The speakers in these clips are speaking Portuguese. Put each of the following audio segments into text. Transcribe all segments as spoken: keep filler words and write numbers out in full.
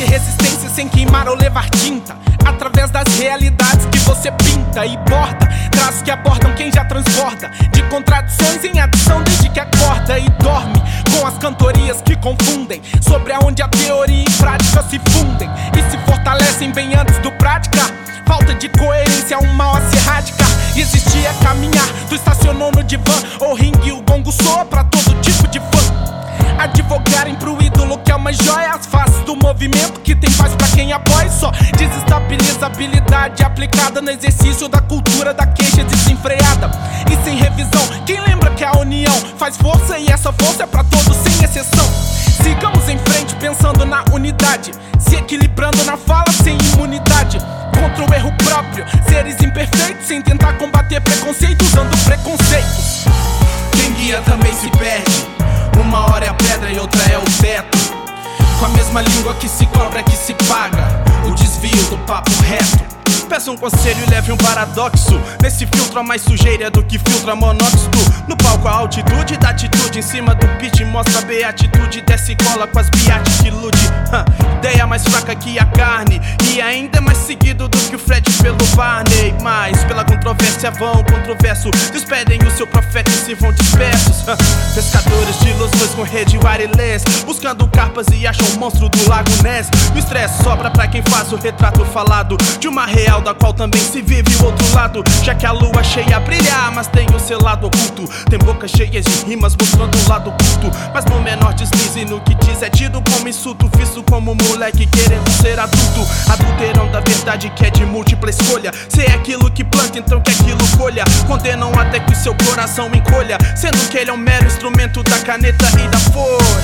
Existe resistência sem queimar ou levar tinta, através das realidades que você pinta e borda, traços que abordam quem já transborda, de contradições em adição desde que acorda e dorme, com as cantorias que confundem, sobre aonde a teoria e prática se fundem e se fortalecem bem antes do praticar. Falta de coerência, um mal a se erradicar. E existir é caminhar, tu estacionou no divã ou ringue, o gongo soa pra todo tipo de fã. Advogarem pro ídolo que é uma joia, as faces do movimento que tem paz pra quem apoia. Só desestabiliza a habilidade aplicada no exercício da cultura da queixa desenfreada e sem revisão. Quem lembra que a união faz força e essa força é pra todos sem exceção. Sigamos em frente pensando na unidade, se equilibrando na fala sem imunidade contra o erro próprio, seres imperfeitos sem tentar combater preconceito usando preconceitos. Quem guia também se perde, uma hora é a pedra e outra é o teto. Com a mesma língua que se cobra é que se paga o desvio do papo reto. Peça um conselho e leve um paradoxo. Nesse filtro há mais sujeira do que filtra monóxido. No palco a altitude da atitude, em cima do pitch mostra a beatitude. Desce e cola com as biates que ilude. huh. Ideia mais fraca que a carne, e ainda é mais seguido do que o Fred pelo Barney. Mas pela controvérsia vão controverso, despedem o seu profeta e se vão dispersos. huh. Pescadores de ilusões com rede wireless, buscando carpas e acham o monstro do Lago Ness. O estresse sobra pra quem faz o retrato falado de uma real da qual também se vive o outro lado. Já que a lua cheia brilha, mas tem o seu lado oculto. Tem bocas cheias de rimas mostrando o lado oculto, mas no menor deslize no que diz é tido como insulto, visto como moleque querendo ser adulto. Adulterão da verdade que é de múltipla escolha. Se é aquilo que planta, então que aquilo colha. Condenam até que o seu coração encolha, sendo que ele é um mero instrumento da caneta e da folha.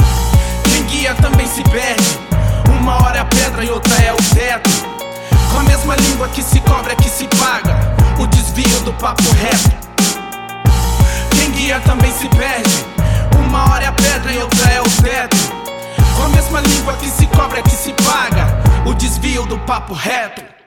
Quem guia também se perde, uma hora é a pedra e outra é o teto. Com a mesma língua que se cobra é que se paga o desvio do papo reto. Quem guia também se perde, uma hora é a pedra e outra é o teto. Com a mesma língua que se cobra é que se paga o desvio do papo reto.